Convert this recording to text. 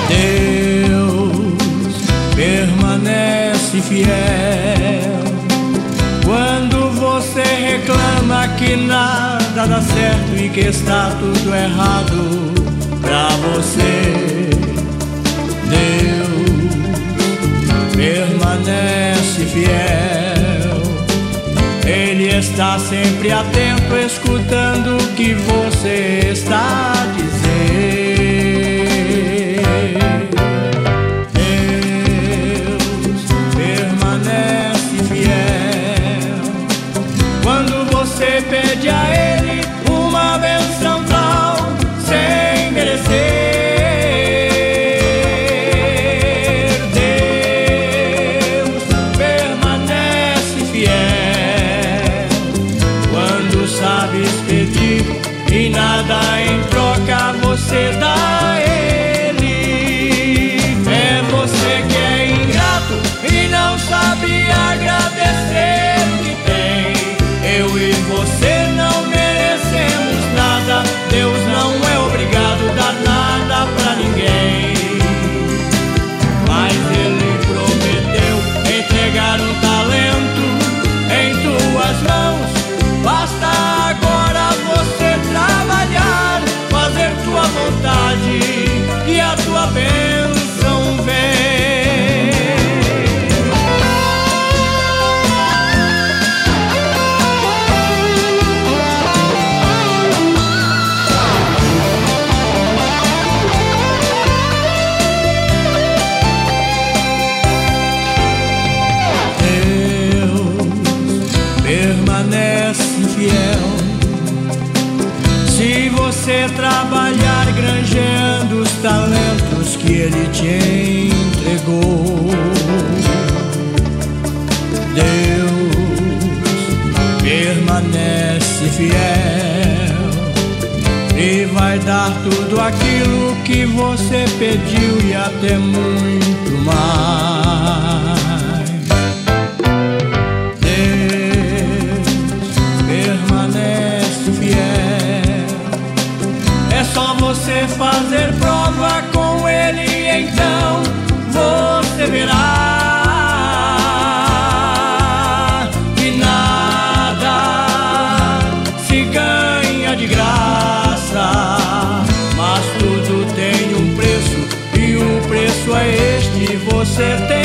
Deus permanece fiel quando você reclama que nada dá certo e que está tudo errado pra você. Deus permanece fiel, Ele está sempre atento, escutando o que você está a dizer. Deus permanece fiel quando você pede a Ele uma bênção tal sem merecer. Deus permanece fiel quando sabes pedir e nada em troca você dá a Ele. É você que é ingrato e não sabe agradecer o que tem. Eu e você não merecemos nada. Deus não é obrigado a dar nada pra ninguém, mas Ele prometeu entregar um talento em tuas mãos. Basta agora você trabalhar, fazer tua vontade e a tua bênção vem. Permanece fiel se você trabalhar granjeando os talentos que Ele te entregou. Deus permanece fiel e vai dar tudo aquilo que você pediu e até muito mais. É só você fazer prova com Ele, então você verá que nada se ganha de graça, mas tudo tem um preço e o preço é este: você tem